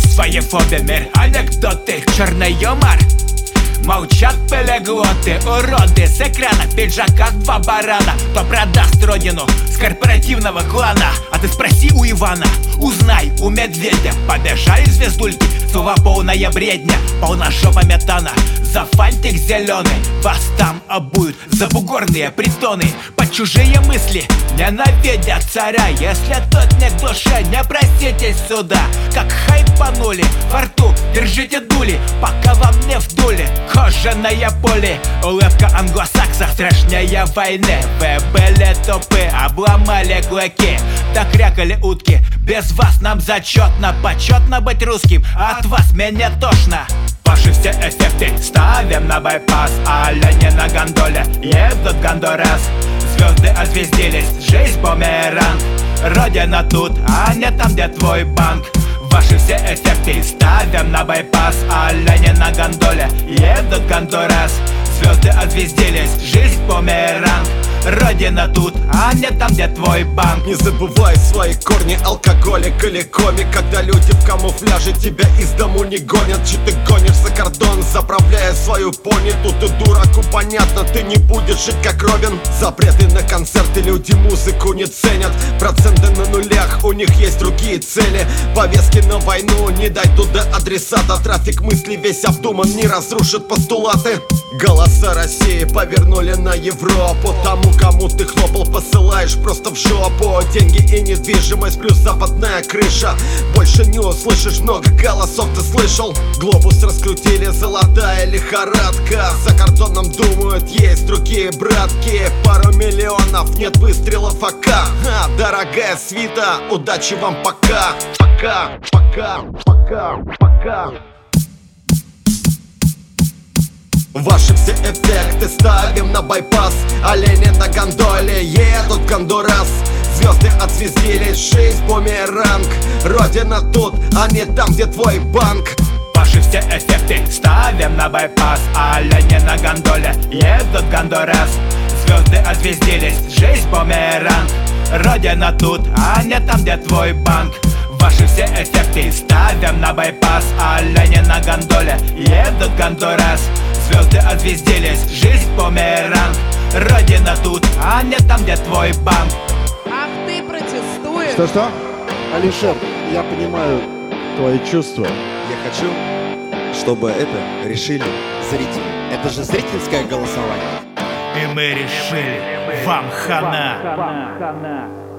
своего мир, анекдоты, черный юмор. Молчат полиглоты, уроды с экрана, в пиджаках два барана. Кто продаст родину с корпоративного клана? А ты спроси у Ивана, узнай у медведя. Побежали звездульки, слова полная бредня, полна жопа метана. За фантик зеленый вас там обуют, за бугорные притоны. Под чужие мысли ненавидят царя. Если тот не к душе, не проситесь сюда. Как хайпанули, во рту держите дули, пока вам не вдули. Кожаное поле, улыбка англосаксов страшнее войны. Вы были тупы, обломали клыки, так крякали утки. Без вас нам зачетно, почетно быть русским, а от вас мне тошно. Ваши все эффекты ставим на байпас, а-ля не на гондоле едут в Гондурас. Звезды отзвездились, жизнь бумеранг. Родина тут, а не там, где твой банк. Ваши все эффекты ставим на байпас, а-ля не на гондоле едут в Гондурас. Звезды отзвездились, жизнь бумеранг. Родина тут, а не там, где твой банк. Не забывай свои корни, алкоголик или комик. Когда люди в камуфляже тебя из дому не гонят. Че ты гонишь за кордон, заправляя свою пони? Тут и дураку понятно, ты не будешь жить как Робин. Запреты на концерты, люди музыку не ценят. Проценты на нулях, у них есть другие цели. Повестки на войну, не дай туда адресата. Трафик мыслей весь обдуман, не разрушит постулаты. Голоса России повернули на Европу. Тому, кому ты хлопал, посылаешь просто в жопу. Деньги и недвижимость плюс западная крыша. Больше не услышишь, много голосов ты слышал. Глобус раскрутили, золотая лихорадка. За кордоном думают, есть другие братки. Пару миллионов, нет выстрелов АК. Дорогая свита, удачи вам пока. Пока, пока, пока, пока. Ваши все эффекты ставим на байпас, олени на гондоле едут в Гондурас. Звезды отзвездились, жизнь бумеранг. Родина тут, а не там, где твой банк. Ваши все эффекты ставим на байпас, олени на гондоле едут в Гондурас. Звезды отзвездились, жизнь бумеранг. Родина тут, а не там, где твой банк. Ваши все эффекты ставим на байпас, олени на гондоле едут в Гондурас. Звезды отзвездились, жизнь бумеранг. Родина тут, а не там, где твой банк. Ах ты протестуешь. Что? Алишер, я понимаю твои чувства. Я хочу, чтобы это решили зрители. Это же зрительское голосование. И мы решили, вам хана.